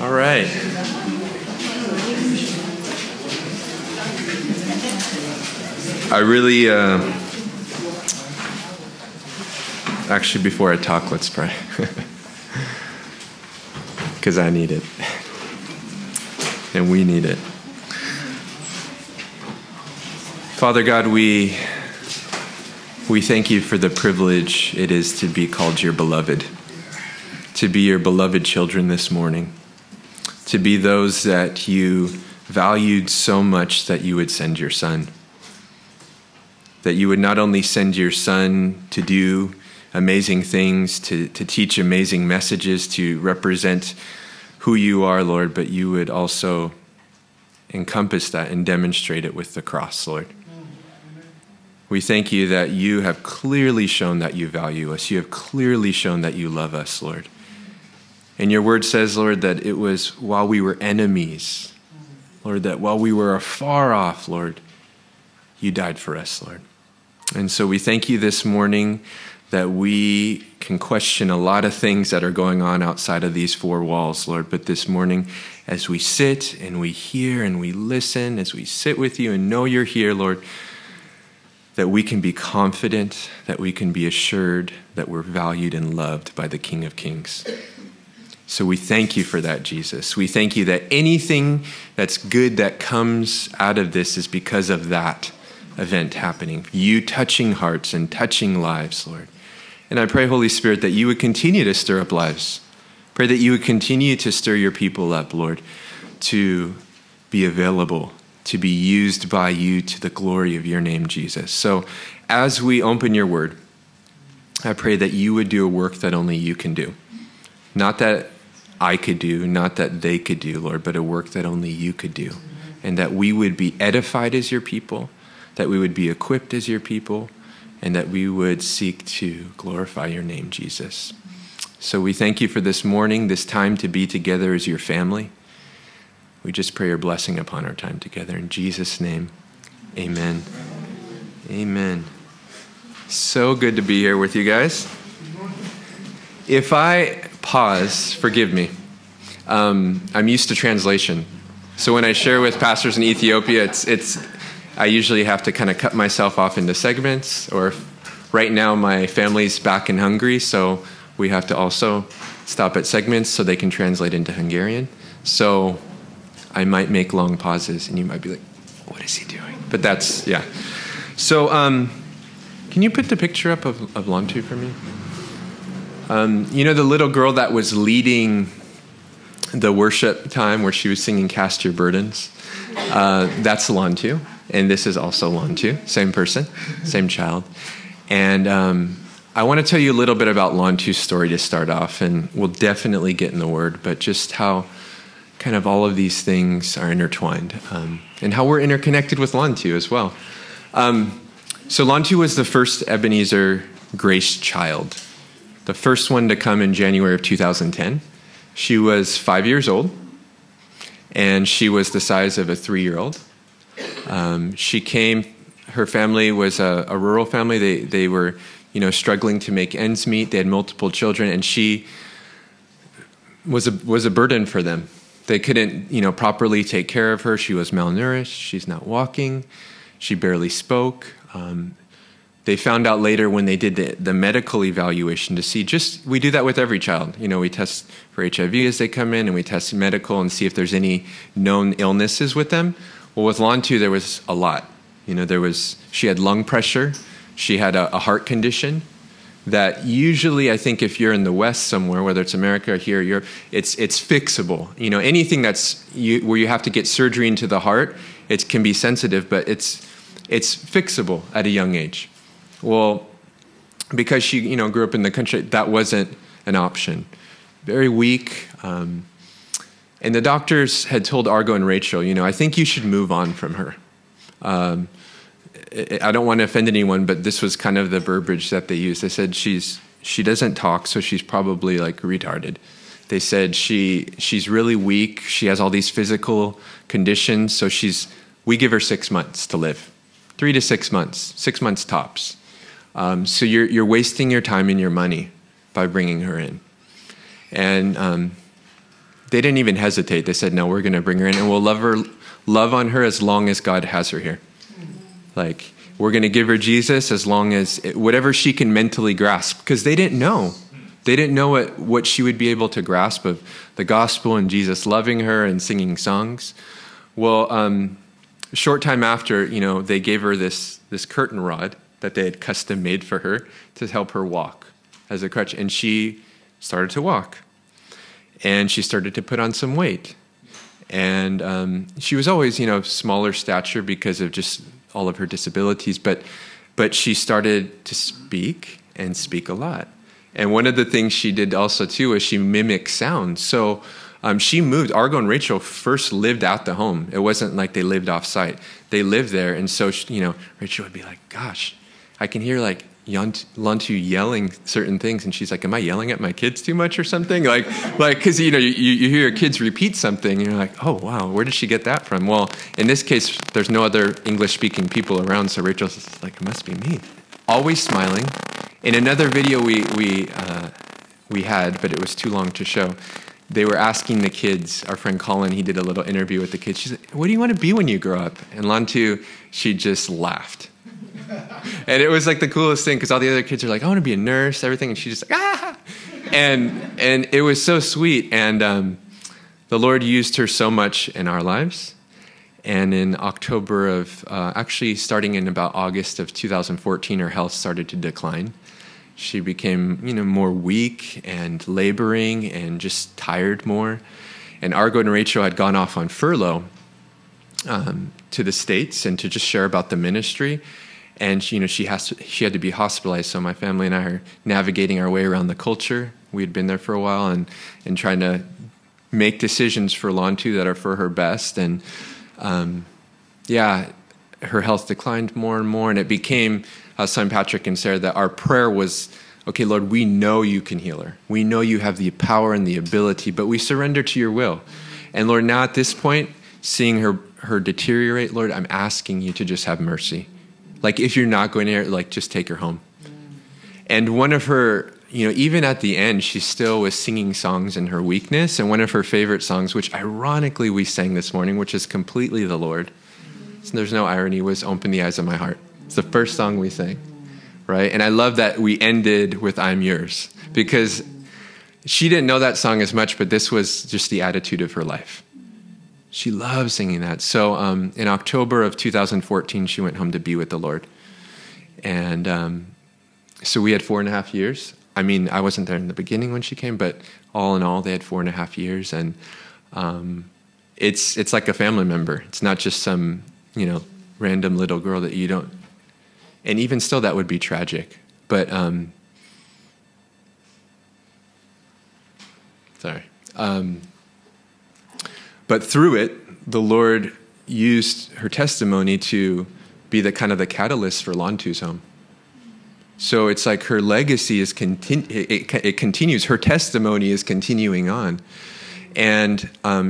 All right. I really, actually, before I talk, let's pray. Because I need it. And we need it. Father God, we thank you for the privilege it is to be called your beloved, to be your beloved children this morning, to be those that you valued so much that you would send your son, that you would not only send your son to do amazing things, to teach amazing messages, to represent who you are, Lord, but you would also encompass that and demonstrate it with the cross, Lord. We thank you that you have clearly shown that you value us. You have clearly shown that you love us, Lord. And your word says, Lord, that it was while we were enemies, Lord, that while we were afar off, Lord, you died for us, Lord. And so we thank you this morning that we can question a lot of things that are going on outside of these four walls, Lord. But this morning, as we sit and we hear and we listen, as we sit with you and know you're here, Lord, that we can be confident, that we can be assured that we're valued and loved by the King of Kings. So we thank you for that, Jesus. We thank you that anything that's good that comes out of this is because of that event happening. You touching hearts and touching lives, Lord. And I pray, Holy Spirit, that you would continue to stir up lives. Pray that you would continue to stir your people up, Lord, to be available, to be used by you to the glory of your name, Jesus. So as we open your word, I pray that you would do a work that only you can do. Not that I could do, not that they could do, Lord, but a work that only you could do. And that we would be edified as your people, that we would be equipped as your people, and that we would seek to glorify your name, Jesus. So we thank you for this morning, this time to be together as your family. We just pray your blessing upon our time together. In Jesus' name, amen. Amen. So good to be here with you guys. If I pause, forgive me. I'm used to translation. So when I share with pastors in Ethiopia, I usually have to kind of cut myself off into segments. Or right now, my family's back in Hungary, so we have to also stop at segments so they can translate into Hungarian. So I might make long pauses, and you might be like, what is he doing? But that's, yeah. So can you put the picture up of Lantu for me? You know the little girl that was leading the worship time where she was singing Cast Your Burdens? That's Lantu, and this is also Lantu, same person, same child. And I want to tell you a little bit about Lantu's story to start off, and we'll definitely get in the word, but just how kind of all of these things are intertwined, and how we're interconnected with Lantu as well. So Lantu was the first Ebenezer Grace child, the first one to come in January of 2010. She was 5 years old, and she was the size of a 3-year-old. She came, her family was a rural family. They were, struggling to make ends meet. They had multiple children, and she was a burden for them. They couldn't, properly take care of her. She was malnourished. She's not walking. She barely spoke. They found out later when they did the medical evaluation to see, we do that with every child. We test for HIV as they come in, and we test medical and see if there's any known illnesses with them. Well, with Lantu, there was a lot. She had lung pressure. She had a heart condition that usually, I think if you're in the West somewhere, whether it's America or here, it's fixable. Anything where you have to get surgery into the heart, it can be sensitive, but it's fixable at a young age. Well, because she, grew up in the country, that wasn't an option. Very weak. And the doctors had told Argo and Rachel, I think you should move on from her. I don't want to offend anyone, but this was kind of the verbiage that they used. They said she doesn't talk, so she's probably like retarded. They said she's really weak. She has all these physical conditions, so we give her 6 months to live, 3 to 6 months, 6 months tops. So you're wasting your time and your money by bringing her in. And They didn't even hesitate. They said, no, we're going to bring her in, and we'll love on her as long as God has her here. Like, we're going to give her Jesus as long as whatever she can mentally grasp, because they didn't know. They didn't know what she would be able to grasp of the gospel and Jesus loving her and singing songs. Well, a short time after, they gave her this curtain rod that they had custom made for her to help her walk as a crutch. And she started to walk. And she started to put on some weight. And she was always, smaller stature because of just all of her disabilities. But she started to speak and speak a lot. And one of the things she did also, too, is she mimicked sounds. So she moved. Argo and Rachel first lived at the home. It wasn't like they lived off-site. They lived there. And so, Rachel would be like, gosh, I can hear, like, Lantu yelling certain things. And she's like, am I yelling at my kids too much or something? Like, because, you hear your kids repeat something, and you're like, oh, wow, where did she get that from? Well, in this case, there's no other English-speaking people around, so Rachel's like, it must be me. Always smiling. In another video we had, but it was too long to show, they were asking the kids, our friend Colin, he did a little interview with the kids. She's like, what do you want to be when you grow up? And Lantu, she just laughed. And it was like the coolest thing, because all the other kids are like, I want to be a nurse, everything. And she's just like, ah! And it was so sweet. And the Lord used her so much in our lives. And in October of, actually starting in about August of 2014, her health started to decline. She became, more weak and laboring and just tired more. And Argo and Rachel had gone off on furlough to the States and to just share about the ministry. And, she had to be hospitalized. So my family and I are navigating our way around the culture. We had been there for a while and trying to make decisions for Lantu that are for her best. And her health declined more and more, and it became, son Patrick and Sarah, that our prayer was, okay, Lord, we know you can heal her. We know you have the power and the ability, but we surrender to your will. And Lord, now at this point, seeing her deteriorate, Lord, I'm asking you to just have mercy. Like, if you're not going to, like, just take her home. And one of her, even at the end, she still was singing songs in her weakness. And one of her favorite songs, which ironically we sang this morning, which is completely the Lord, so there's no irony, was Open the Eyes of My Heart. It's the first song we sang, right? And I love that we ended with I'm Yours, because she didn't know that song as much, but this was just the attitude of her life. She loved singing that. So in October of 2014, she went home to be with the Lord. And so we had 4.5 years. I mean, I wasn't there in the beginning when she came, but all in all, they had 4.5 years. And it's like a family member. It's not just some, random little girl that you don't. And even still, that would be tragic. But, but through it, the Lord used her testimony to be the kind of the catalyst for Lantu's home. So it's like her legacy is it continues. Her testimony is continuing on. And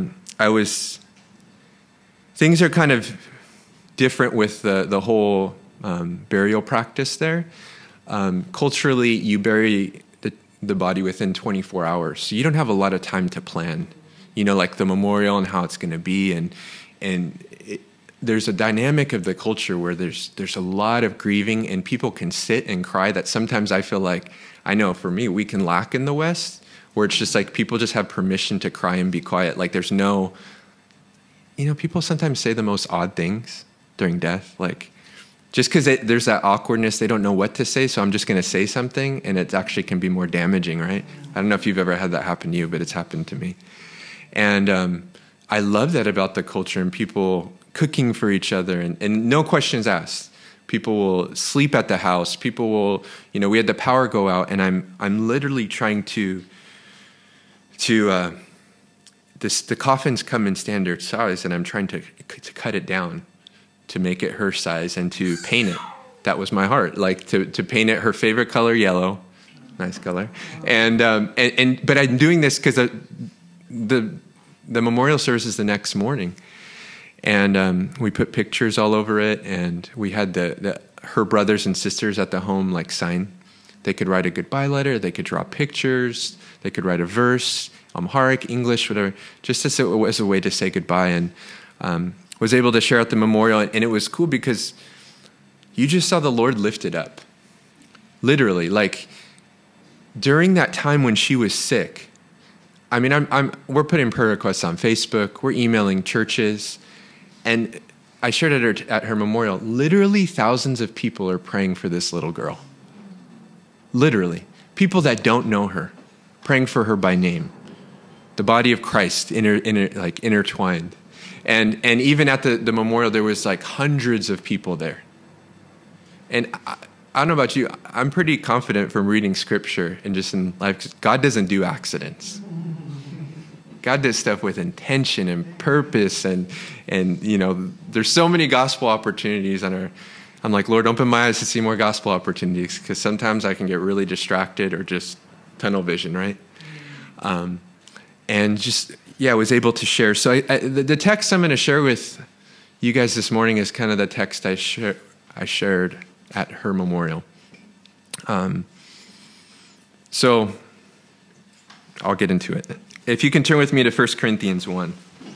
things are kind of different with the whole burial practice there. Culturally, you bury the body within 24 hours. So you don't have a lot of time to plan, like the memorial and how it's going to be. And there's a dynamic of the culture where there's a lot of grieving, and people can sit and cry that sometimes I feel like, I know for me, we can lack in the West, where it's just like people just have permission to cry and be quiet. Like there's no, people sometimes say the most odd things during death, like just because there's that awkwardness, they don't know what to say, so I'm just going to say something, and it actually can be more damaging, right? I don't know if you've ever had that happen to you, but it's happened to me. And I love that about the culture and people cooking for each other and no questions asked. People will sleep at the house. People will, we had the power go out, and I'm literally trying to the coffins come in standard size, and I'm trying to cut it down to make it her size and to paint it. That was my heart, like to paint it her favorite color, yellow, nice color. And but I'm doing this because the memorial service is the next morning, and we put pictures all over it, and we had her brothers and sisters at the home like sign. They could write a goodbye letter. They could draw pictures. They could write a verse. Amharic, English, whatever, just as a way to say goodbye, and was able to share at the memorial. And it was cool because you just saw the Lord lifted up. Literally, like during that time when she was sick. I mean, we're putting prayer requests on Facebook, we're emailing churches, and I shared at her memorial, literally thousands of people are praying for this little girl. Literally. People that don't know her, praying for her by name. The body of Christ intertwined. And even at the memorial, there was like hundreds of people there. And I don't know about you, I'm pretty confident from reading scripture and just in life, God doesn't do accidents. God does stuff with intention and purpose, and there's so many gospel opportunities I'm like, Lord, open my eyes to see more gospel opportunities, because sometimes I can get really distracted or just tunnel vision, right? And just, I was able to share. So the text I'm going to share with you guys this morning is kind of the text I shared at her memorial. So I'll get into it. If you can turn with me to 1 Corinthians 1.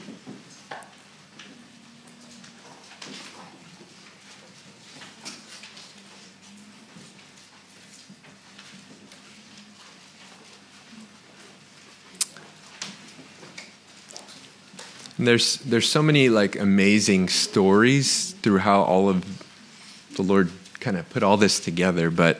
And there's so many like amazing stories through how all of the Lord kind of put all this together. But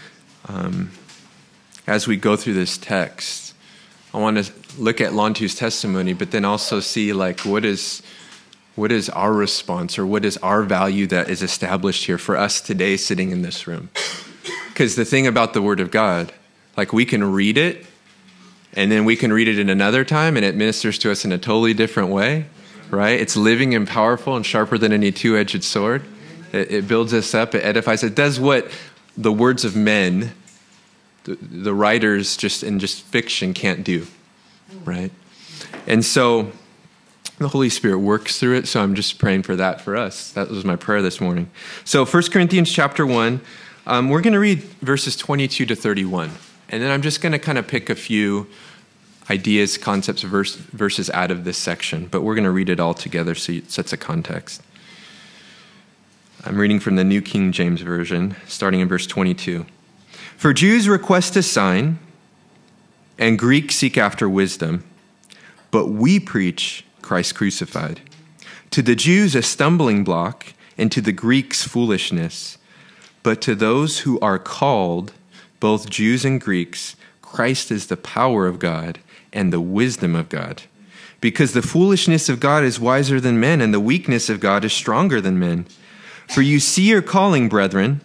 as we go through this text, I want to look at Lantu's testimony, but then also see like what is our response, or what is our value that is established here for us today sitting in this room. Because the thing about the Word of God, like we can read it, and then we can read it in another time, and it ministers to us in a totally different way, right? It's living and powerful and sharper than any two-edged sword. It builds us up, it edifies. It does what the words of men, the writers just fiction can't do, right? And so the Holy Spirit works through it, so I'm just praying for that for us. That was my prayer this morning. So 1 Corinthians chapter 1, we're going to read verses 22 to 31. And then I'm just going to kind of pick a few ideas, concepts, verses out of this section. But we're going to read it all together so it sets a context. I'm reading from the New King James Version, starting in verse 22. For Jews request a sign, and Greeks seek after wisdom. But we preach Christ crucified. To the Jews a stumbling block, and to the Greeks foolishness. But to those who are called, both Jews and Greeks, Christ is the power of God and the wisdom of God. Because the foolishness of God is wiser than men, and the weakness of God is stronger than men. For you see your calling, brethren,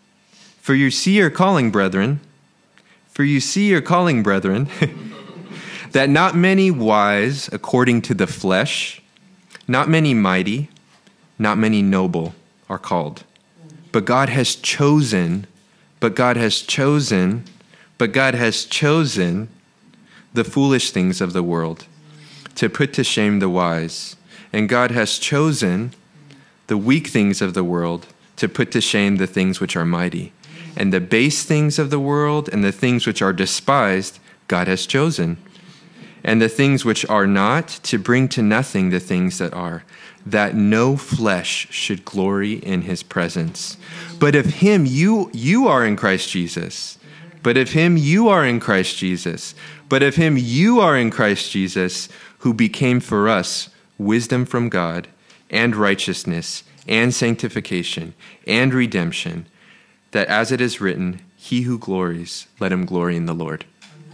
that not many wise according to the flesh, not many mighty, not many noble are called. But God has chosen the foolish things of the world to put to shame the wise. And God has chosen the weak things of the world to put to shame the things which are mighty. And the base things of the world and the things which are despised, God has chosen. And the things which are not, to bring to nothing the things that are, that no flesh should glory in his presence. But of him you are in Christ Jesus. But of him you are in Christ Jesus. But of him you are in Christ Jesus, who became for us wisdom from God, and righteousness, and sanctification, and redemption, that as it is written, he who glories, let him glory in the Lord.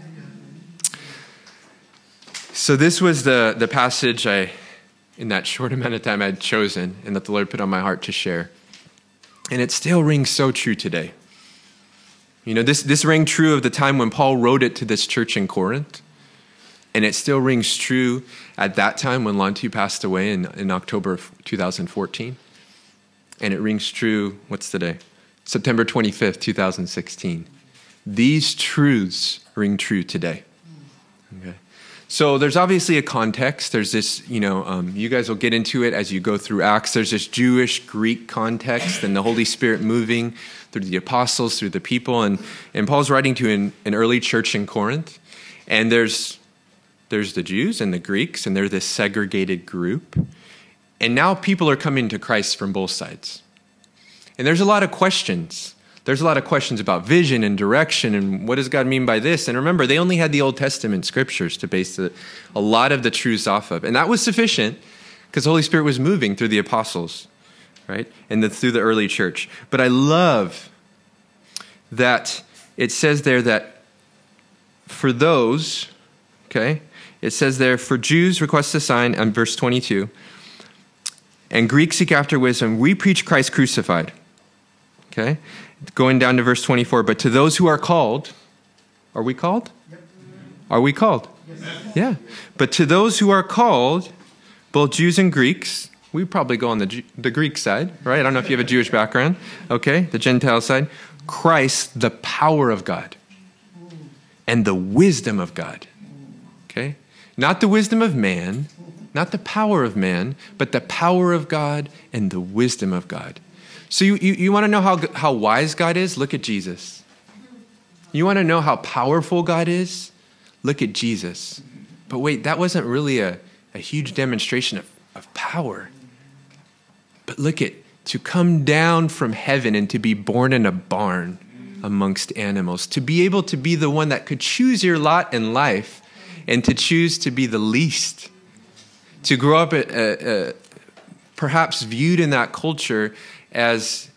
So this was the passage in that short amount of time I had chosen and that the Lord put on my heart to share. And it still rings so true today. You know, this rang true of the time when Paul wrote it to this church in Corinth. And it still rings true at that time when Lantu passed away in October of 2014. And it rings true, what's the day? September 25th, 2016. These truths ring true today. Okay. So there's obviously a context. There's this, you guys will get into it as you go through Acts. There's this Jewish-Greek context and the Holy Spirit moving through the apostles, through the people. And Paul's writing to an early church in Corinth. And there's There's the Jews and the Greeks, and they're this segregated group. And now people are coming to Christ from both sides. And there's a lot of questions. There's a lot of questions about vision and direction and what does God mean by this? And remember, they only had the Old Testament scriptures to base a lot of the truths off of. And that was sufficient because the Holy Spirit was moving through the apostles, right? And through the early church. But I love that it says there that for those, okay, it says there, for Jews request a sign, on verse 22, and Greeks seek after wisdom, we preach Christ crucified. Okay? Going down to verse 24, but to those who are called, are we called? Yep. Are we called? Yes. Yeah. But to those who are called, both Jews and Greeks, we probably go on the Greek side, right? I don't know if you have a Jewish background. Okay, the Gentile side. Christ, the power of God and the wisdom of God. Okay? Not the wisdom of man, not the power of man, but the power of God and the wisdom of God. So you want to know how wise God is? Look at Jesus. You want to know how powerful God is? Look at Jesus. But wait, that wasn't really a huge demonstration of power. But look at, to come down from heaven and to be born in a barn amongst animals, to be able to be the one that could choose your lot in life and to choose to be the least, to grow up perhaps viewed in that culture as,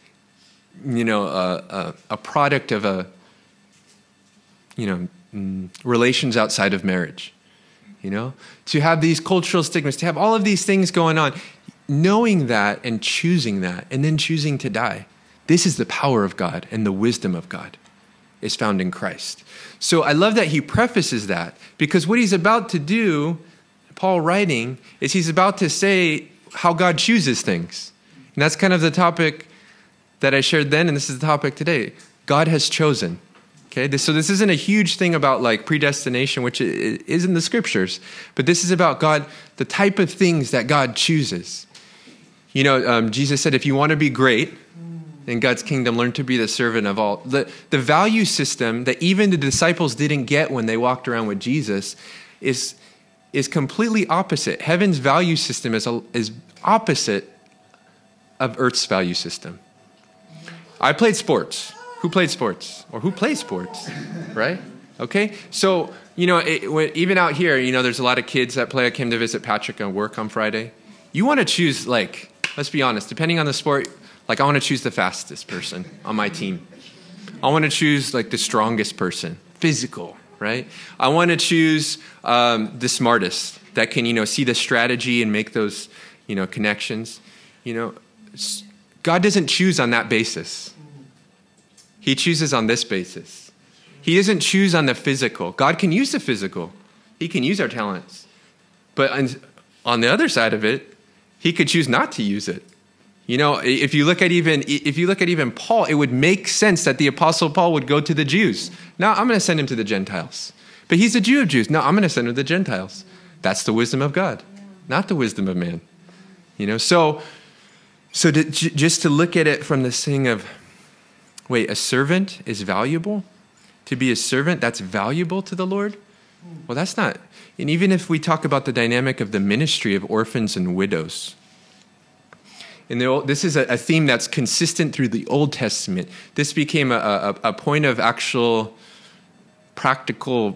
a product of relations outside of marriage, to have these cultural stigmas, to have all of these things going on, knowing that and choosing that, and then choosing to die. This is the power of God and the wisdom of God is found in Christ. So I love that he prefaces that, because what he's about to do, Paul writing, is he's about to say how God chooses things. And that's kind of the topic that I shared then, and this is the topic today. God has chosen. Okay, so this isn't a huge thing about like predestination, which is in the scriptures, but this is about God, the type of things that God chooses. Jesus said, if you want to be great in God's kingdom, learn to be the servant of all. The value system that even the disciples didn't get when they walked around with Jesus is completely opposite. Heaven's value system is opposite of earth's value system. I played sports. Who played sports? Or who plays sports, right? Okay, so, even out here, there's a lot of kids that play. I came to visit Patrick at work on Friday. You want to choose, let's be honest, depending on the sport, I want to choose the fastest person on my team. I want to choose, the strongest person, physical, right? I want to choose the smartest that can, see the strategy and make those, connections. God doesn't choose on that basis. He chooses on this basis. He doesn't choose on the physical. God can use the physical. He can use our talents. But on the other side of it, he could choose not to use it. If you look at even Paul, it would make sense that the Apostle Paul would go to the Jews. Now, I'm going to send him to the Gentiles. But he's a Jew of Jews. No, I'm going to send him to the Gentiles. That's the wisdom of God, not the wisdom of man. So just to look at it from this thing of, wait, a servant is valuable? To be a servant, that's valuable to the Lord? Well, that's not. And even if we talk about the dynamic of the ministry of orphans and widows, this is a theme that's consistent through the Old Testament. This became a point of actual practical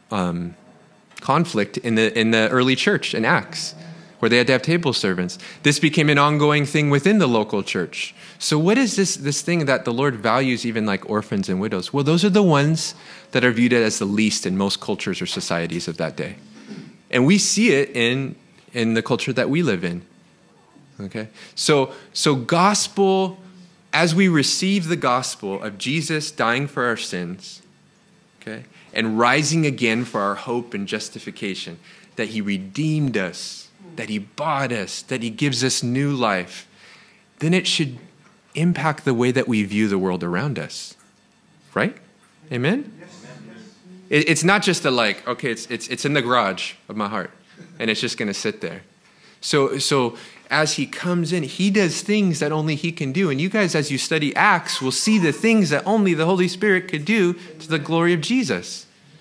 conflict in the early church in Acts, where they had to have table servants. This became an ongoing thing within the local church. So what is this thing that the Lord values, even like orphans and widows? Well, those are the ones that are viewed as the least in most cultures or societies of that day. And we see it in the culture that we live in. Okay? So gospel, as we receive the gospel of Jesus dying for our sins, okay, and rising again for our hope and justification, that he redeemed us, that he bought us, that he gives us new life, then it should impact the way that we view the world around us. Right? Amen? It's not just it's in the garage of my heart, and it's just going to sit there. So as he comes in, he does things that only he can do. And you guys, as you study Acts, will see the things that only the Holy Spirit could do to the glory of Jesus.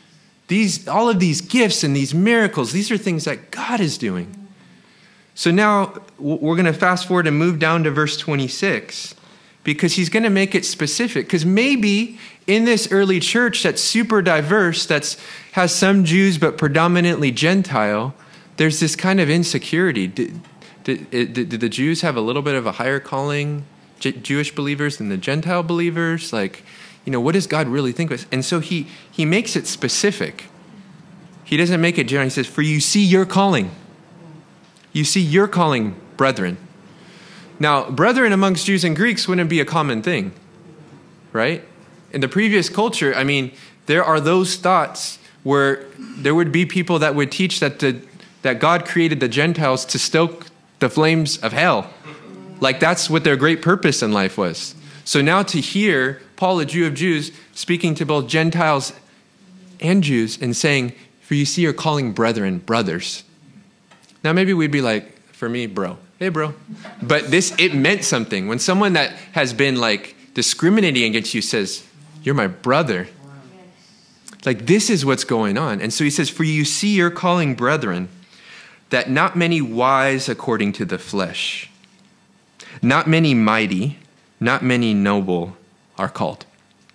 All of these gifts and these miracles, these are things that God is doing. So now we're going to fast forward and move down to verse 26, because he's going to make it specific. Because maybe in this early church that's super diverse, has some Jews but predominantly Gentile, there's this kind of insecurity. Did the Jews have a little bit of a higher calling, Jewish believers, than the Gentile believers? Like, what does God really think of us? And so he makes it specific. He doesn't make it general. He says, for you see your calling. You see your calling, brethren. Now, brethren amongst Jews and Greeks wouldn't be a common thing, right? In the previous culture, there are those thoughts where there would be people that would teach that God created the Gentiles to stoke the flames of hell. Like that's what their great purpose in life was. So now to hear Paul, a Jew of Jews, speaking to both Gentiles and Jews and saying, for you see your calling, brethren, brothers. Now maybe we'd be like, for me, bro. Hey, bro. But it meant something. When someone that has been like discriminating against you says, you're my brother. Like this is what's going on. And so he says, for you see your calling, brethren, that not many wise according to the flesh, not many mighty, not many noble are called.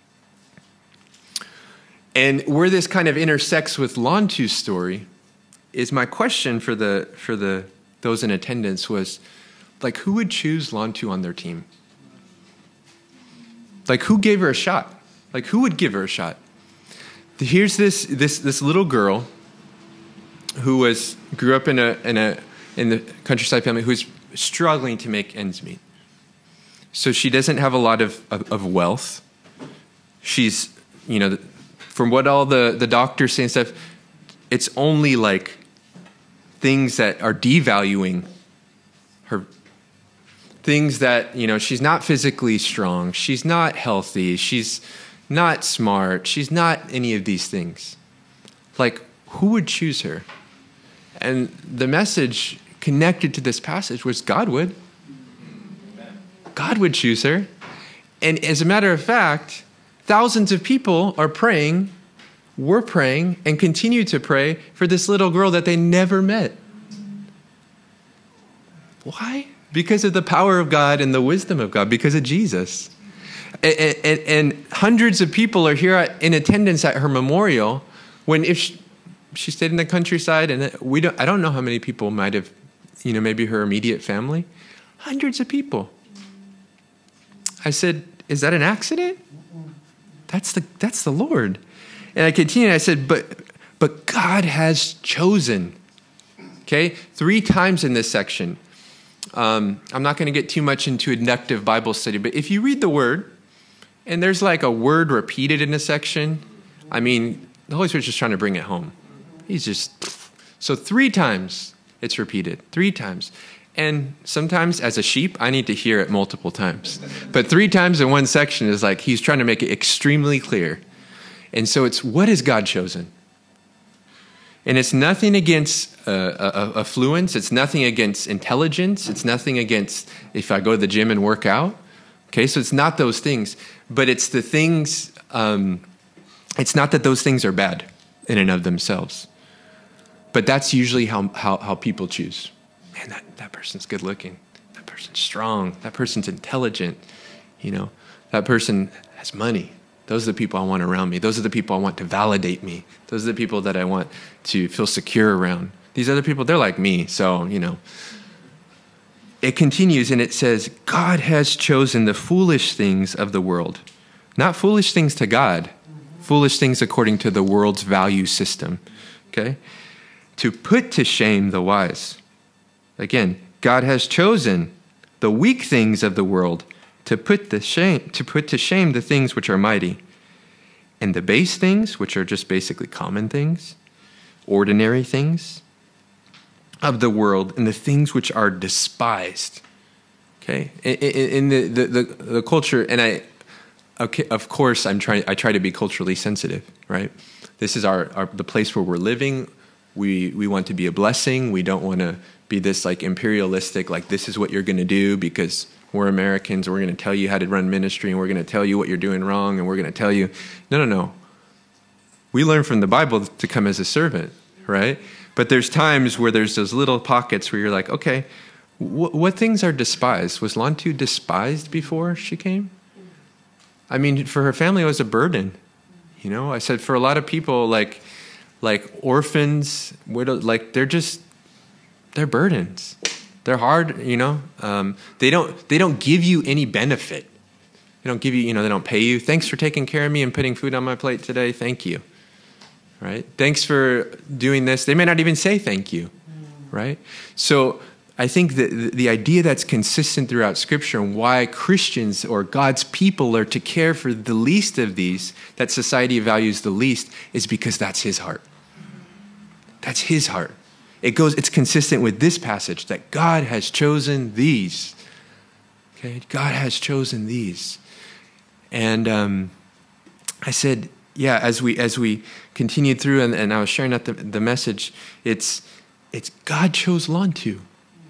And where this kind of intersects with Lantu's story is my question for those in attendance was, like, who would choose Lantu on their team? Like, who gave her a shot? Like, who would give her a shot? Here's this little girl who grew up in the countryside family who's struggling to make ends meet. So she doesn't have a lot of wealth. She's, from what all the doctors say and stuff, it's only like things that are devaluing her. Things that, she's not physically strong. She's not healthy. She's not smart. She's not any of these things. Like, who would choose her? And the message connected to this passage was God would. God would choose her. And as a matter of fact, thousands of people are praying, were praying, and continue to pray for this little girl that they never met. Why? Because of the power of God and the wisdom of God, because of Jesus. And hundreds of people are here in attendance at her memorial when if she stayed in the countryside, and I don't know how many people might have, maybe her immediate family. Hundreds of people. I said, is that an accident? That's the Lord. And I continued, I said, but God has chosen. Okay? 3 times in this section. I'm not going to get too much into inductive Bible study, but if you read the word, and there's like a word repeated in a section, the Holy Spirit's just trying to bring it home. So 3 times it's repeated. 3 times. And sometimes as a sheep, I need to hear it multiple times. But 3 times in one section is like he's trying to make it extremely clear. And so it's, what has God chosen? And it's nothing against affluence. It's nothing against intelligence. It's nothing against if I go to the gym and work out. Okay, so it's not those things. But it's the things, it's not that those things are bad in and of themselves. But that's usually how people choose. Man, that person's good looking. That person's strong. That person's intelligent. That person has money. Those are the people I want around me. Those are the people I want to validate me. Those are the people that I want to feel secure around. These other people, they're like me. So, It continues and it says, God has chosen the foolish things of the world. Not foolish things to God. Foolish things according to the world's value system. Okay? To put to shame the wise. Again, God has chosen the weak things of the world to put to shame the things which are mighty, and the base things, which are just basically common things, ordinary things of the world, and the things which are despised. Okay, in the culture, and of course, I try to be culturally sensitive. Right, this is the place where we're living. We want to be a blessing. We don't want to be this like imperialistic, like this is what you're going to do because we're Americans, and we're going to tell you how to run ministry, and we're going to tell you what you're doing wrong, and we're going to tell you, no. We learn from the Bible to come as a servant, right? But there's times where there's those little pockets where you're like, okay, what things are despised? Was Lantu despised before she came? I mean, for her family, it was a burden. You know, I said for a lot of people, like orphans, widows, like they're burdens. They're hard, you know. They don't give you any benefit. They don't give you, they don't pay you. Thanks for taking care of me and putting food on my plate today. Thank you. Right? Thanks for doing this. They may not even say thank you. Right? So I think that the idea that's consistent throughout Scripture and why Christians or God's people are to care for the least of these, that society values the least, is because that's his heart. That's his heart. It's consistent with this passage that God has chosen these. Okay? God has chosen these. And I said, yeah, as we continued through and I was sharing out the message, it's God chose Lantu.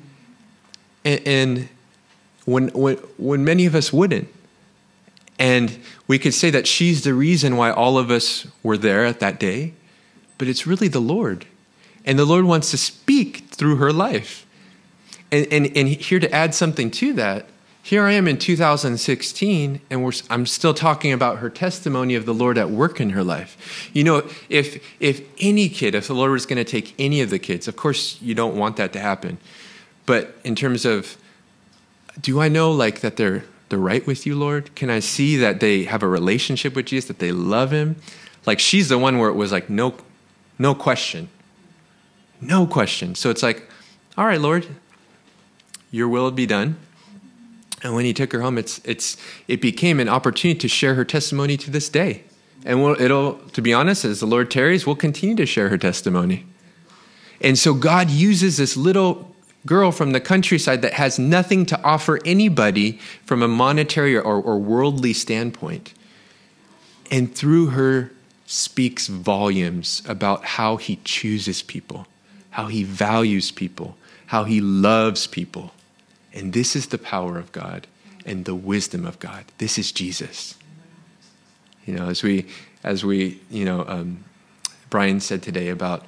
And when many of us wouldn't. And we could say that she's the reason why all of us were there at that day, but it's really the Lord. And the Lord wants to speak through her life. And here to add something to that, here I am in 2016, and I'm still talking about her testimony of the Lord at work in her life. You know, if the Lord was going to take any of the kids, of course you don't want that to happen. But in terms of, do I know like that they're right with you, Lord? Can I see that they have a relationship with Jesus, that they love him? Like she's the one where it was like, no question. No question. So it's like, all right, Lord, your will be done. And when he took her home, it became an opportunity to share her testimony to this day. And to be honest, as the Lord tarries, we'll continue to share her testimony. And so God uses this little girl from the countryside that has nothing to offer anybody from a monetary or worldly standpoint. And through her speaks volumes about how he chooses people, how he values people, how he loves people. And this is the power of God and the wisdom of God. This is Jesus. You know, as we Brian said today about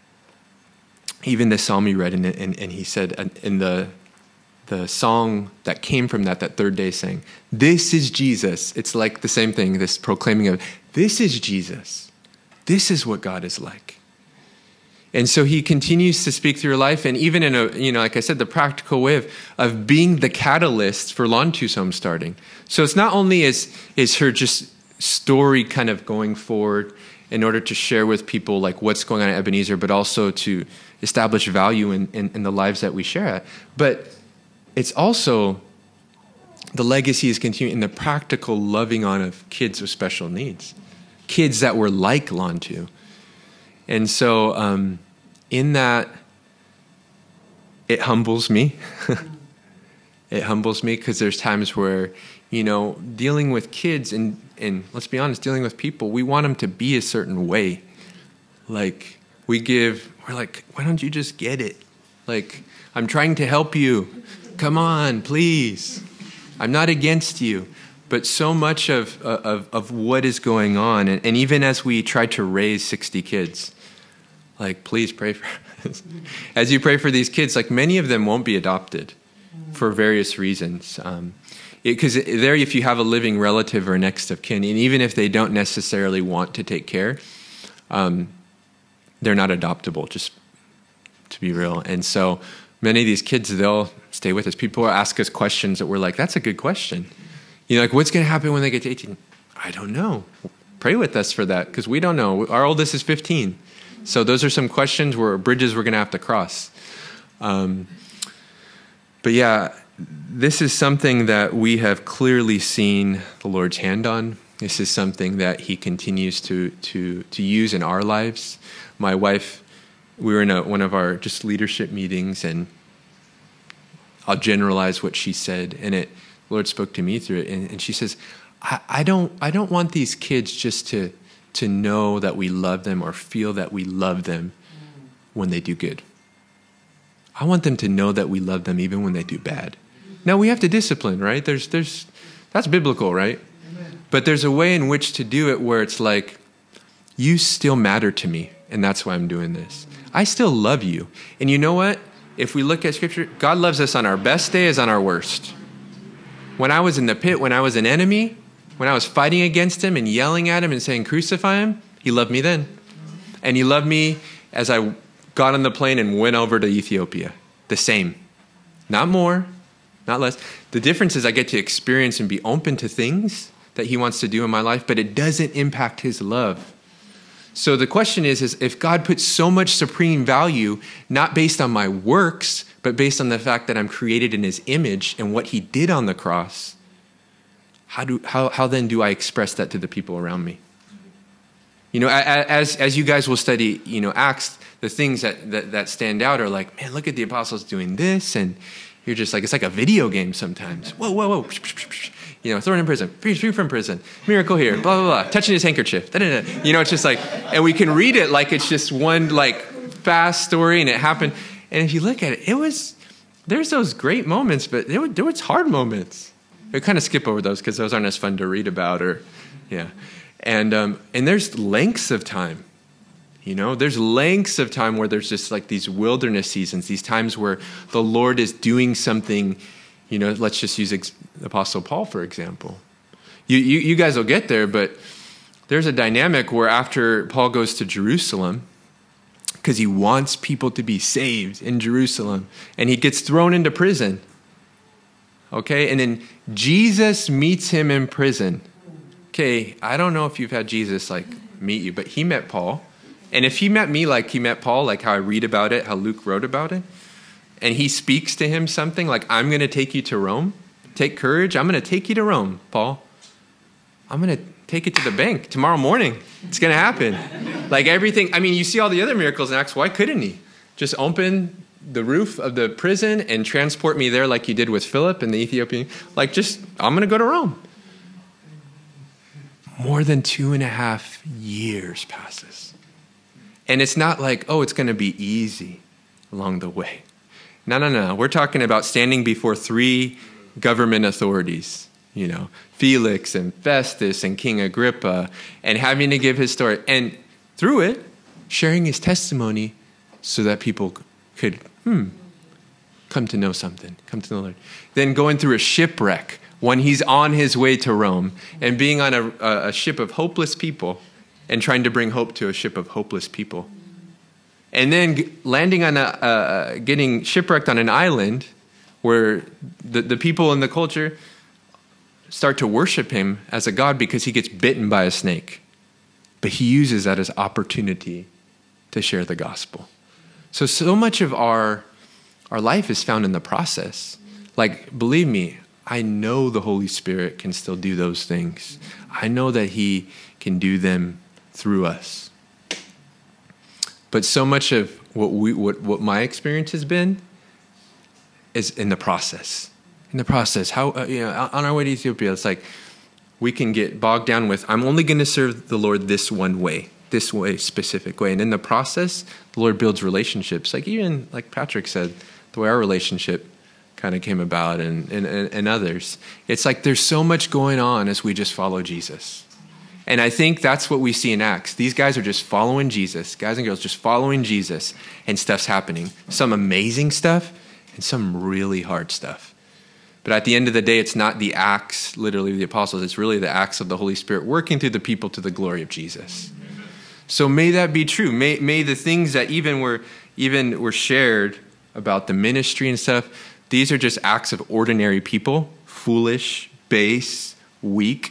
even the psalm he read, and he said in the song that came from that third day saying, this is Jesus. It's like the same thing, this proclaiming of, this is Jesus. This is what God is like. And so he continues to speak through your life, and even in like I said, the practical way of being the catalyst for Lantu's home starting. So it's not only is her just story kind of going forward in order to share with people like what's going on at Ebenezer, but also to establish value in the lives that we share at. But it's also the legacy is continuing in the practical loving on of kids with special needs, kids that were like Lantu. And so in that, it humbles me. It humbles me because there's times where, dealing with kids and let's be honest, dealing with people, we want them to be a certain way. Like we're like, why don't you just get it? Like, I'm trying to help you. Come on, please. I'm not against you. But so much of what is going on, and even as we try to raise 60 kids, like, please pray for us. As you pray for these kids, like many of them won't be adopted for various reasons. Because there, if you have a living relative or next of kin, and even if they don't necessarily want to take care, they're not adoptable, just to be real. And so many of these kids, they'll stay with us. People ask us questions that we're like, that's a good question. Like, what's going to happen when they get to 18? I don't know. Pray with us for that, because we don't know. Our oldest is 15. So those are some questions bridges we're going to have to cross. But yeah, this is something that we have clearly seen the Lord's hand on. This is something that he continues to use in our lives. My wife, we were in one of our just leadership meetings, and I'll generalize what she said, and the Lord spoke to me through it, and she says, I don't want these kids just to know that we love them or feel that we love them when they do good. I want them to know that we love them even when they do bad. Now, we have to discipline, right? That's biblical, right? Amen. But there's a way in which to do it where it's like, You still matter to me, and that's why I'm doing this. I still love you. And you know what? If we look at Scripture, God loves us on our best day as on our worst. When I was in the pit, when I was an enemy, when I was fighting against him and yelling at him and saying, crucify him, he loved me then. And he loved me as I got on the plane and went over to Ethiopia. The same. Not more, not less. The difference is I get to experience and be open to things that he wants to do in my life, but it doesn't impact his love. So the question is if God puts so much supreme value, not based on my works, but based on the fact that I'm created in his image and what he did on the cross, how then do I express that to the people around me? You know, as you guys will study, you know, Acts, the things that stand out are like, man, look at the apostles doing this, and you're just like, it's like a video game sometimes. Whoa. You know, thrown in prison, free from prison, miracle here, blah, blah, blah, touching his handkerchief. Da-da-da. You know, it's just like, and we can read it like it's just one like fast story and it happened. And if you look at it, there's those great moments, but there was hard moments. We kind of skip over those because those aren't as fun to read about And there's lengths of time. You know, there's lengths of time where there's just like these wilderness seasons, these times where the Lord is doing something. You know, let's just use Apostle Paul, for example. You guys will get there, but there's a dynamic where after Paul goes to Jerusalem, because he wants people to be saved in Jerusalem, and he gets thrown into prison. Okay, and then Jesus meets him in prison. Okay, I don't know if you've had Jesus like meet you, but he met Paul. And if he met me like he met Paul, like how I read about it, how Luke wrote about it, and he speaks to him something like, I'm going to take you to Rome. Take courage. I'm going to take you to Rome, Paul. I'm going to take it to the bank tomorrow morning. It's going to happen. Like everything. I mean, you see all the other miracles in Acts. Why couldn't he just open the roof of the prison and transport me there like you did with Philip and the Ethiopian? Like I'm going to go to Rome. More than 2.5 years passes. And it's not like, oh, it's going to be easy along the way. No. We're talking about standing before 3 government authorities, you know, Felix and Festus and King Agrippa, and having to give his story. And through it, sharing his testimony so that people could, come to know something, come to the Lord. Then going through a shipwreck when he's on his way to Rome and being on a ship of hopeless people and trying to bring hope to a ship of hopeless people. And then landing on getting shipwrecked on an island where the people in the culture start to worship him as a god because he gets bitten by a snake. But he uses that as opportunity to share the gospel. So much of our life is found in the process. Like, believe me, I know the Holy Spirit can still do those things. I know that he can do them through us. But so much of what my experience has been is in the process. In the process, how on our way to Ethiopia, it's like we can get bogged down with, I'm only going to serve the Lord this one way, this way, specific way. And in the process, the Lord builds relationships. Like even like Patrick said, the way our relationship kind of came about and others. It's like there's so much going on as we just follow Jesus. And I think that's what we see in Acts. These guys are just following Jesus, guys and girls just following Jesus, and stuff's happening. Some amazing stuff and some really hard stuff. But at the end of the day, it's not the acts, literally the apostles, it's really the acts of the Holy Spirit working through the people to the glory of Jesus. So may that be true. May the things that even were shared about the ministry and stuff, these are just acts of ordinary people, foolish, base, weak.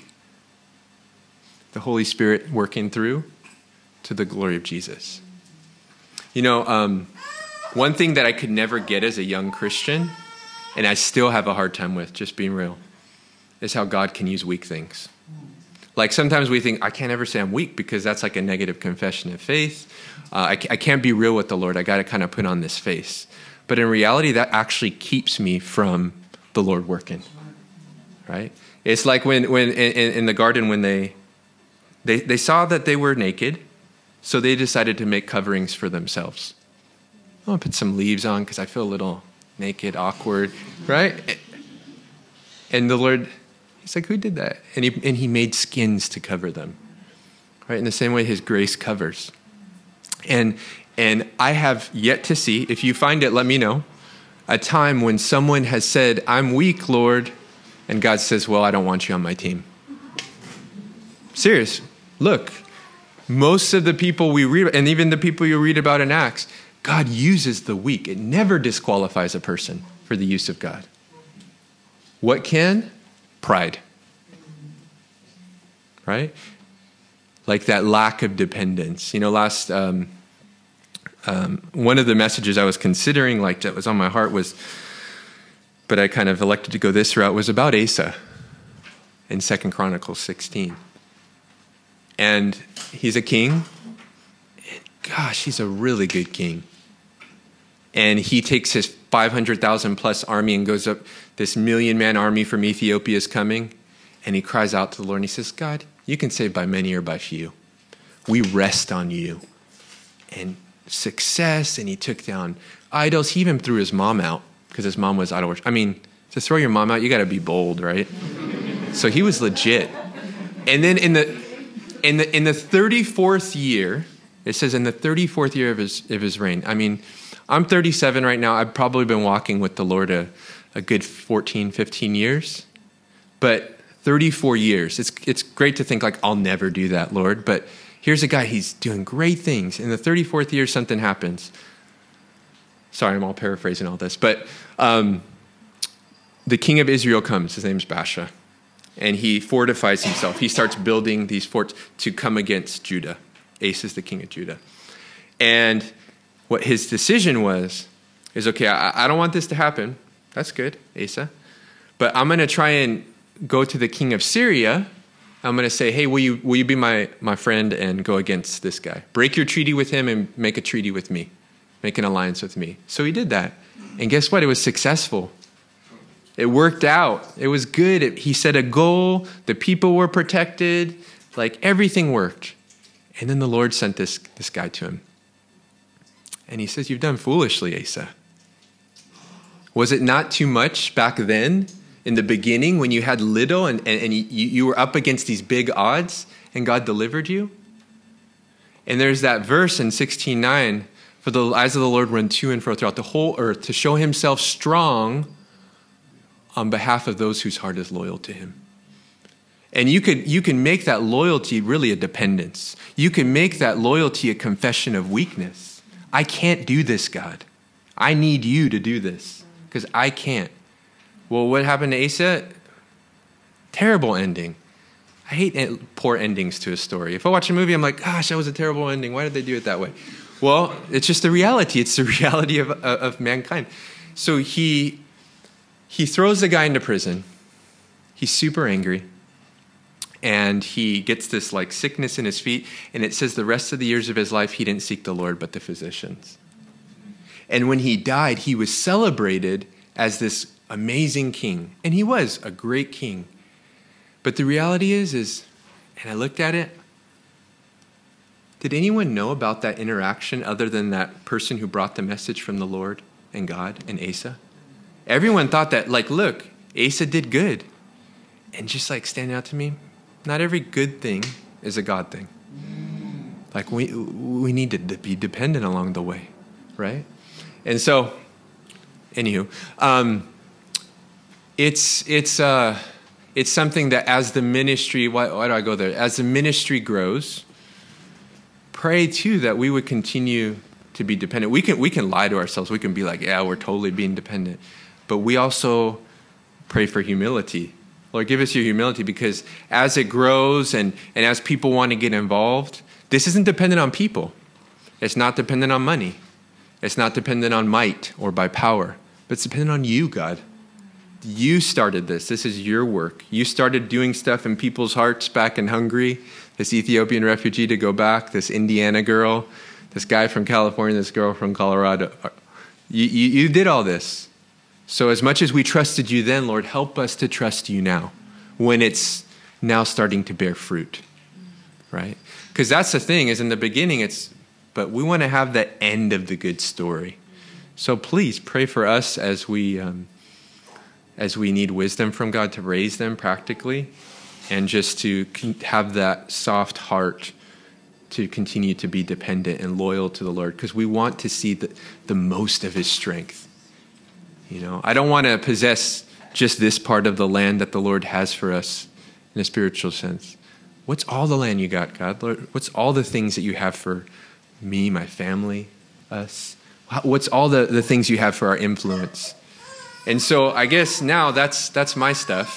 The Holy Spirit working through to the glory of Jesus. You know, one thing that I could never get as a young Christian, and I still have a hard time with, just being real, is how God can use weak things. Like sometimes we think, I can't ever say I'm weak because that's like a negative confession of faith. I can't be real with the Lord. I got to kind of put on this face. But in reality, that actually keeps me from the Lord working, right? It's like when in the garden when they saw that they were naked, so they decided to make coverings for themselves. I'll put some leaves on because I feel a little naked, awkward, right? And the Lord, he's like, who did that? And he made skins to cover them, right? In the same way his grace covers. And I have yet to see, if you find it, let me know, a time when someone has said, I'm weak, Lord, and God says, well, I don't want you on my team. Serious. Look, most of the people we read, and even the people you read about in Acts, God uses the weak. It never disqualifies a person for the use of God. What can? Pride. Right? Like that lack of dependence. You know, last, one of the messages I was considering, like that was on my heart was, but I kind of elected to go this route, was about Asa in 2 Chronicles 16. And he's a king. Gosh, he's a really good king. And he takes his 500,000 plus army and goes up, this 1,000,000-man army from Ethiopia is coming. And he cries out to the Lord and he says, God, you can save by many or by few. We rest on you. And success, and he took down idols. He even threw his mom out because his mom was idol worship. I mean, to throw your mom out, you got to be bold, right? So he was legit. And then in the 34th year, it says in the 34th year of his reign. I mean, I'm 37 right now. I've probably been walking with the Lord a good 14, 15 years. But 34 years. It's great to think like, I'll never do that, Lord. But here's a guy, he's doing great things. In the 34th year, something happens. Sorry, I'm all paraphrasing all this. But the king of Israel comes. His name's Baasha. And he fortifies himself. He starts building these forts to come against Judah. Asa is the king of Judah. And what his decision was, is okay, I don't want this to happen. That's good, Asa. But I'm going to try and go to the king of Syria. I'm going to say, hey, will you be my friend and go against this guy? Break your treaty with him and make a treaty with me. Make an alliance with me. So he did that. And guess what? It was successful. It worked out. It was good. He set a goal. The people were protected. Like everything worked. And then the Lord sent this guy to him. And he says, you've done foolishly, Asa. Was it not too much back then in the beginning when you had little and you were up against these big odds and God delivered you? And there's that verse in 16:9, for the eyes of the Lord run to and fro throughout the whole earth to show himself strong on behalf of those whose heart is loyal to him. And you can make that loyalty really a dependence. You can make that loyalty a confession of weakness. I can't do this, God. I need you to do this because I can't. Well, what happened to Asa? Terrible ending. I hate poor endings to a story. If I watch a movie, I'm like, gosh, that was a terrible ending. Why did they do it that way? Well, it's just the reality. It's the reality of mankind. So he throws the guy into prison. He's super angry. And he gets this like sickness in his feet. And it says the rest of the years of his life, he didn't seek the Lord, but the physicians. And when he died, he was celebrated as this amazing king. And he was a great king. But the reality is, and I looked at it, did anyone know about that interaction other than that person who brought the message from the Lord and God and Asa? Everyone thought that, like, look, Asa did good. And just like standing out to me, not every good thing is a God thing. Like we need to be dependent along the way, right? And so, anywho, it's something that as the ministry, why do I go there? As the ministry grows, pray too that we would continue to be dependent. We can lie to ourselves. We can be like, yeah, we're totally being dependent. But we also pray for humility. Lord, give us your humility because as it grows and as people want to get involved, this isn't dependent on people. It's not dependent on money. It's not dependent on might or by power. But it's dependent on you, God. You started this. This is your work. You started doing stuff in people's hearts back in Hungary, this Ethiopian refugee to go back, this Indiana girl, this guy from California, this girl from Colorado. You did all this. So as much as we trusted you then, Lord, help us to trust you now when it's now starting to bear fruit, right? Because that's the thing is in the beginning, but we want to have the end of the good story. So please pray for us as we need wisdom from God to raise them practically and just to have that soft heart to continue to be dependent and loyal to the Lord, because we want to see the most of his strength. I don't want to possess just this part of the land that the Lord has for us in a spiritual sense. What's all the land you got, God? Lord, what's all the things that you have for me, my family, us? What's all the things you have for our influence? And so I guess now that's my stuff.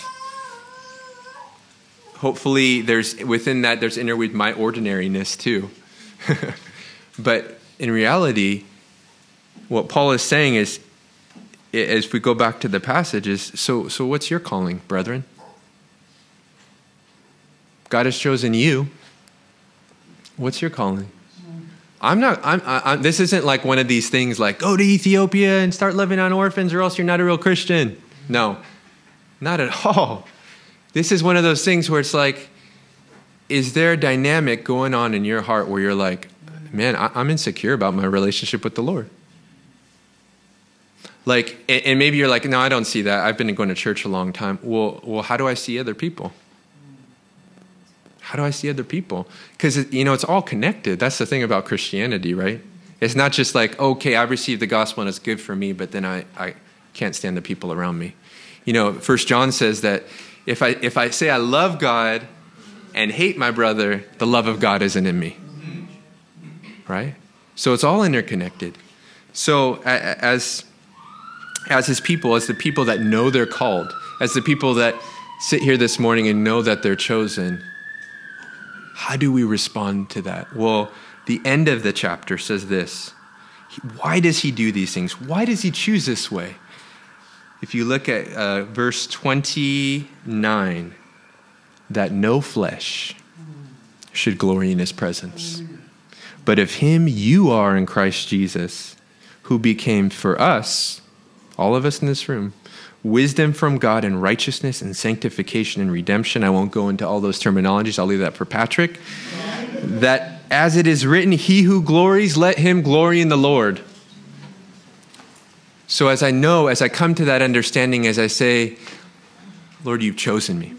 Hopefully within that there's interweaved my ordinariness too. But in reality, what Paul is saying is, as we go back to the passage, is so what's your calling, brethren? God has chosen you. What's your calling? This isn't like one of these things like, go to Ethiopia and start living on orphans or else you're not a real Christian. No, not at all. This is one of those things where it's like, is there a dynamic going on in your heart where you're like, man, I'm insecure about my relationship with the Lord? Like, and maybe you're like, no, I don't see that. I've been going to church a long time. Well, how do I see other people? How do I see other people? Because, it's all connected. That's the thing about Christianity, right? It's not just like, okay, I received the gospel and it's good for me, but then I can't stand the people around me. 1 John says that if I say I love God and hate my brother, the love of God isn't in me. Right? So it's all interconnected. So as his people, as the people that know they're called, as the people that sit here this morning and know that they're chosen, how do we respond to that? Well, the end of the chapter says this. Why does he do these things? Why does he choose this way? If you look at verse 29, that no flesh should glory in his presence. But of him you are in Christ Jesus, who became for us, all of us in this room, wisdom from God and righteousness and sanctification and redemption. I won't go into all those terminologies. I'll leave that for Patrick. That as it is written, he who glories, let him glory in the Lord. So as I come to that understanding, as I say, Lord, you've chosen me.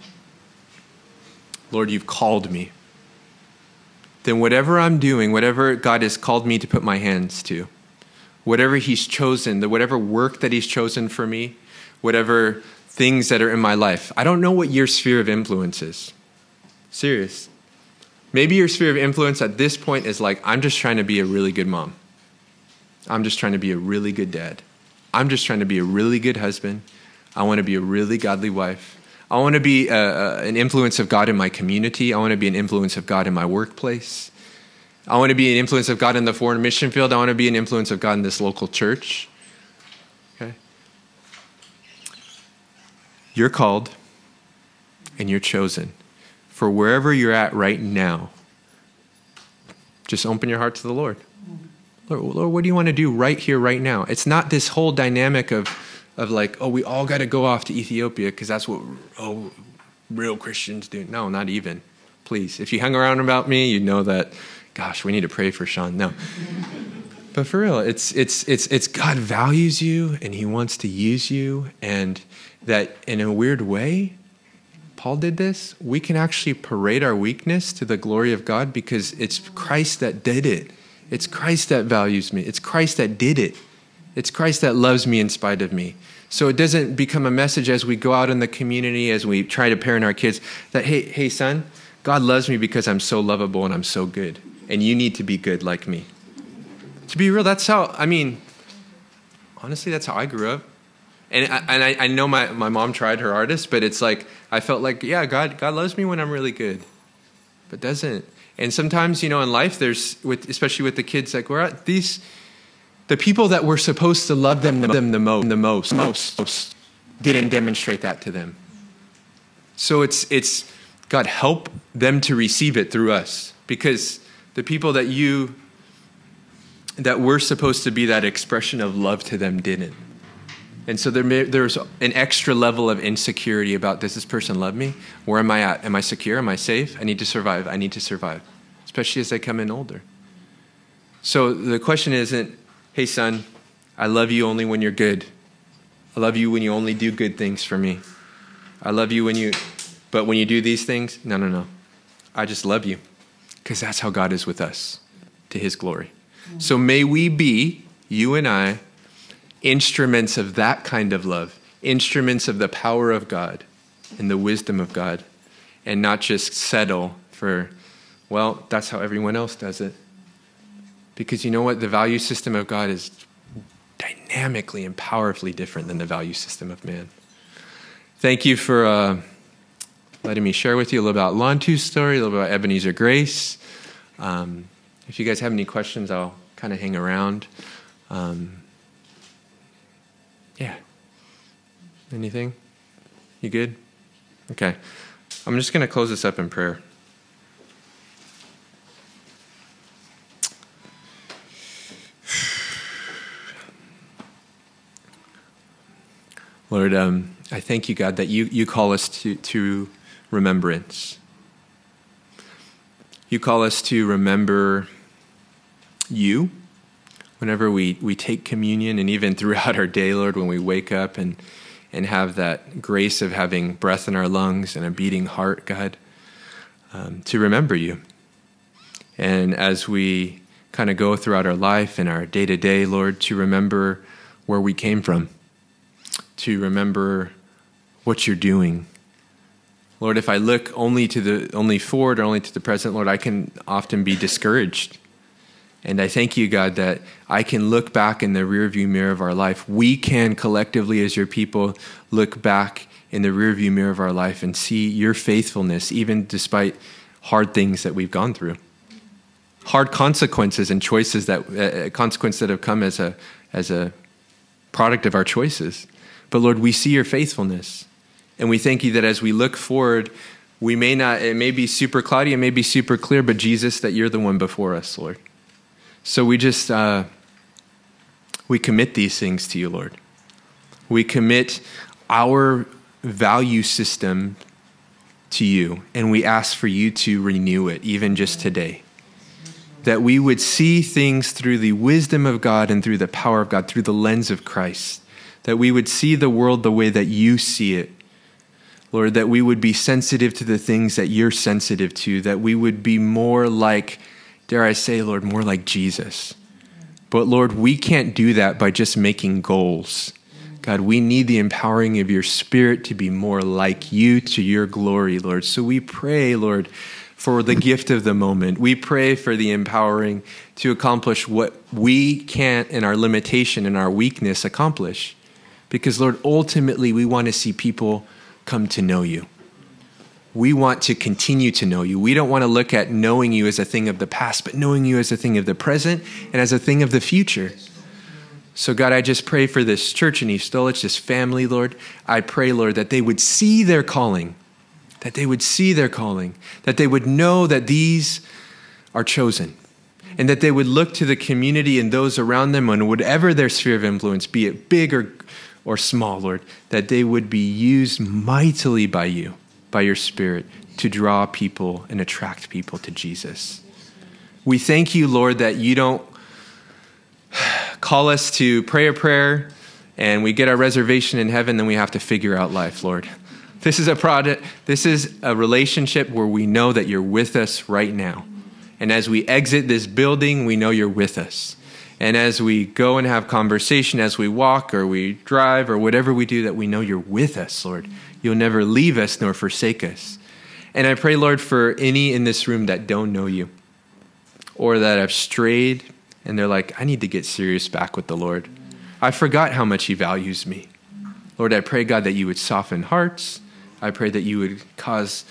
Lord, you've called me. Then whatever I'm doing, whatever God has called me to put my hands to, whatever he's chosen, whatever work that he's chosen for me, whatever things that are in my life. I don't know what your sphere of influence is. Serious. Maybe your sphere of influence at this point is like, I'm just trying to be a really good mom. I'm just trying to be a really good dad. I'm just trying to be a really good husband. I want to be a really godly wife. I want to be an influence of God in my community. I want to be an influence of God in my workplace. I want to be an influence of God in the foreign mission field. I want to be an influence of God in this local church. Okay? You're called and you're chosen. For wherever you're at right now, just open your heart to the Lord. Lord, what do you want to do right here, right now? It's not this whole dynamic of like, oh, we all got to go off to Ethiopia because that's what real Christians do. No, not even. Please. If you hung around about me, you'd know that, gosh, we need to pray for Sean. No. But for real, it's God values you and he wants to use you, and that in a weird way, Paul did this, we can actually parade our weakness to the glory of God because it's Christ that did it. It's Christ that values me. It's Christ that did it. It's Christ that loves me in spite of me. So it doesn't become a message as we go out in the community, as we try to parent our kids, that, hey, son, God loves me because I'm so lovable and I'm so good. And you need to be good like me. To be real, honestly, that's how I grew up. And I know my mom tried her hardest, but it's like, I felt like, yeah, God loves me when I'm really good. But doesn't. And sometimes, in life, especially with the kids, like the people that were supposed to love them the most didn't demonstrate that to them. So it's God, help them to receive it through us, because the people that were supposed to be that expression of love to them didn't. And so there's an extra level of insecurity about, does this person love me? Where am I at? Am I secure? Am I safe? I need to survive. Especially as they come in older. So the question isn't, hey, son, I love you only when you're good. I love you when you only do good things for me. I love you but when you do these things, no. I just love you. because that's how God is with us, to his glory. So may we be, you and I, instruments of that kind of love, instruments of the power of God and the wisdom of God, and not just settle for, well, that's how everyone else does it. Because you know what? The value system of God is dynamically and powerfully different than the value system of man. Thank you for letting me share with you a little about Lantu's story, a little bit about Ebenezer Grace. If you guys have any questions, I'll kind of hang around. Yeah. Anything? You good? Okay. I'm just going to close this up in prayer. Lord, I thank you, God, that you call us to remembrance. You call us to remember you whenever we take communion, and even throughout our day, Lord, when we wake up and have that grace of having breath in our lungs and a beating heart, God, to remember you. And as we kind of go throughout our life and our day-to-day, Lord, to remember where we came from, to remember what you're doing. Lord, if I look only forward or only to the present, Lord, I can often be discouraged. And I thank you, God, that I can look back in the rearview mirror of our life. We can collectively, as your people, look back in the rearview mirror of our life and see your faithfulness, even despite hard things that we've gone through, hard consequences and choices consequences that have come as a product of our choices. But Lord, we see your faithfulness, and we thank you that as we look forward, it may be super cloudy, it may be super clear, but Jesus, that you're the one before us, Lord. So we just, we commit these things to you, Lord. We commit our value system to you, and we ask for you to renew it, even just today. That we would see things through the wisdom of God and through the power of God, through the lens of Christ. That we would see the world the way that you see it. Lord, that we would be sensitive to the things that you're sensitive to, that we would be more like, dare I say, Lord, more like Jesus. But Lord, we can't do that by just making goals. God, we need the empowering of your Spirit to be more like you, to your glory, Lord. So we pray, Lord, for the gift of the moment. We pray for the empowering to accomplish what we can't in our limitation and our weakness accomplish. Because, Lord, ultimately, we want to see people come to know you. We want to continue to know you. We don't want to look at knowing you as a thing of the past, but knowing you as a thing of the present and as a thing of the future. So, God, I just pray for this church in East Dulwich, this family, Lord. I pray, Lord, that they would see their calling, that they would know that these are chosen, and that they would look to the community and those around them and whatever their sphere of influence, be it big or small, Lord, that they would be used mightily by you, by your Spirit, to draw people and attract people to Jesus. We thank you, Lord, that you don't call us to pray a prayer and we get our reservation in heaven, then we have to figure out life, Lord. This is a relationship where we know that you're with us right now. And as we exit this building, we know you're with us. And as we go and have conversation, as we walk or we drive or whatever we do, that we know you're with us, Lord. You'll never leave us nor forsake us. And I pray, Lord, for any in this room that don't know you or that have strayed and they're like, I need to get serious back with the Lord. I forgot how much he values me. Lord, I pray, God, that you would soften hearts. I pray that you would cause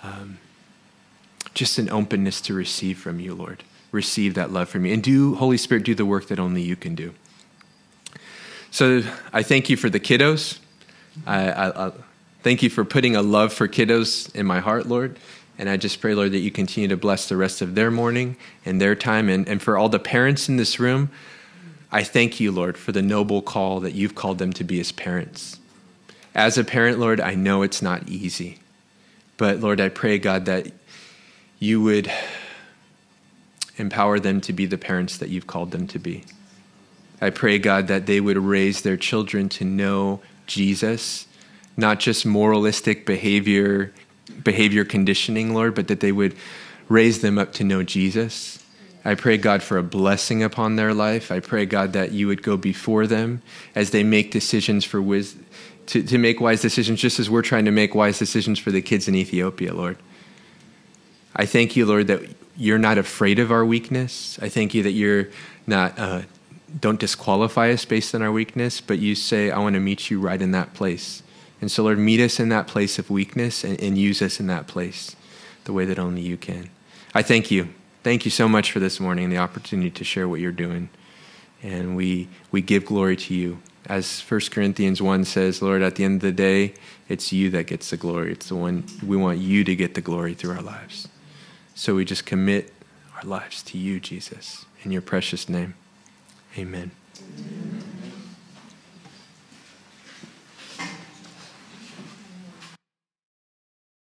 just an openness to receive from you, Lord. Receive that love from you. And Holy Spirit, do the work that only you can do. So I thank you for the kiddos. I thank you for putting a love for kiddos in my heart, Lord. And I just pray, Lord, that you continue to bless the rest of their morning and their time. And for all the parents in this room, I thank you, Lord, for the noble call that you've called them to be as parents. As a parent, Lord, I know it's not easy. But, Lord, I pray, God, that you would empower them to be the parents that you've called them to be. I pray, God, that they would raise their children to know Jesus, not just moralistic behavior conditioning, Lord, but that they would raise them up to know Jesus. I pray, God, for a blessing upon their life. I pray, God, that you would go before them as they make decisions for wisdom, to make wise decisions, just as we're trying to make wise decisions for the kids in Ethiopia, Lord. I thank you, Lord, that you're not afraid of our weakness. I thank you that you're not, don't disqualify us based on our weakness, but you say, I want to meet you right in that place. And so, Lord, meet us in that place of weakness and use us in that place the way that only you can. I thank you. Thank you so much for this morning and the opportunity to share what you're doing. And we give glory to you. As 1 Corinthians 1 says, Lord, at the end of the day, it's you that gets the glory. It's the one, we want you to get the glory through our lives. So we just commit our lives to you, Jesus, in your precious name. Amen.